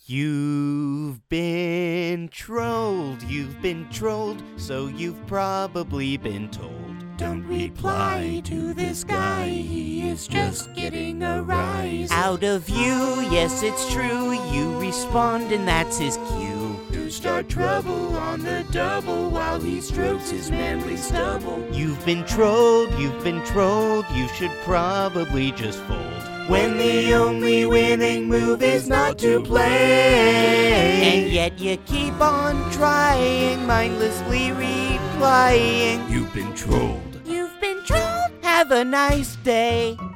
You've been trolled, so you've probably been told. Don't reply to this guy, he is just getting a rise Out of you, yes it's true, you respond and that's his cue. To start trouble on the double while he strokes his manly stubble. You've been trolled, you should probably just fold. When the only winning move is not to play. And yet you keep on trying, mindlessly replying. You've been trolled. Have a nice day.